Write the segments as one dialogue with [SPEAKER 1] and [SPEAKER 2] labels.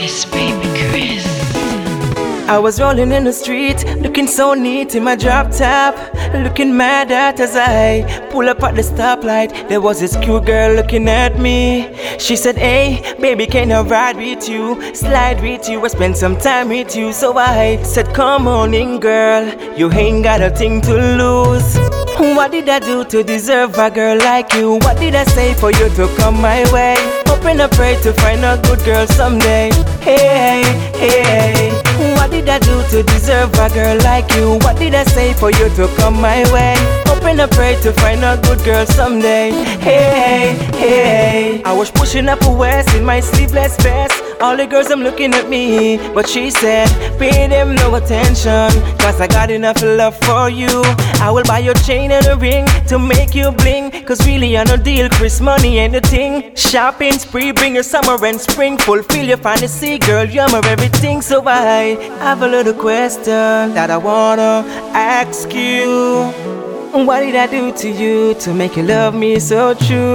[SPEAKER 1] It's Baby Chris.
[SPEAKER 2] I was rolling in the street, looking so neat in my drop top, looking mad at as I pull up at the stoplight. There was this cute girl looking at me. She said, "Hey, baby, can I ride with you, slide with you, or spend some time with you?" So I said, "Come on in, girl, you ain't got a thing to lose." What did I do to deserve a girl like you? What did I say for you to come my way? Hoping I pray to find a good girl someday. Hey, hey, hey. What did I do to deserve a girl like you? What did I say for you to come my way? Hoping I pray to find a good girl someday. Hey, hey. I was pushing up a west in my sleeveless vest. All the girls them looking at me, but she said, "Pay them no attention, cause I got enough love for you. I will buy your chain and a ring to make you bling, cause really I no deal, Chris money ain't the thing. Shopping spree, bring your summer and spring, fulfill your fantasy, girl, you're my everything." So I have a little question that I wanna ask you. What did I do to you to make you love me so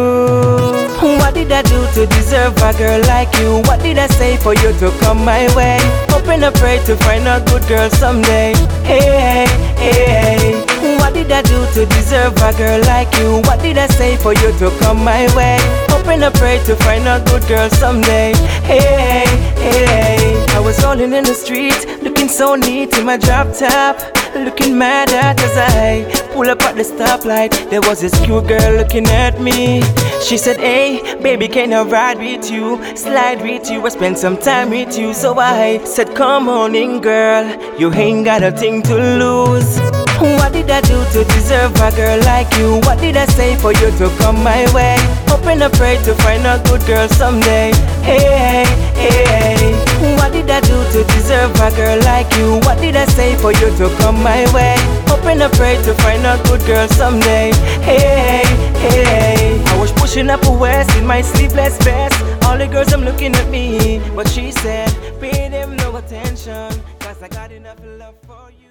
[SPEAKER 2] true? What did I do to deserve a girl like you? What did I say for you to come my way? Hoping I pray to find a good girl someday. Hey, hey, hey. What did I do to deserve a girl like you? What did I say for you to come my way? Hoping I pray to find a good girl someday. Hey, hey, hey. I was rolling in the street, looking so neat in my drop top, looking mad at as I pull up at the stoplight. There was this cute girl looking at me. She said, "Hey, baby, can I ride with you, slide with you, or spend some time with you?" So I said, "Come on in, girl, you ain't got a thing to lose." What did I do to deserve a girl like you? What did I say for you to come my way? Hoping I pray to find a good girl someday. Hey, hey, hey. What did I do to deserve a girl like you? What did I say for you to come my way? Hoping I pray to find a good girl someday. Hey, hey, hey. I was pushing up a west in my sleeveless vest. All the girls them looking at me, but she said, "Pay them no attention, cause I got enough love for you."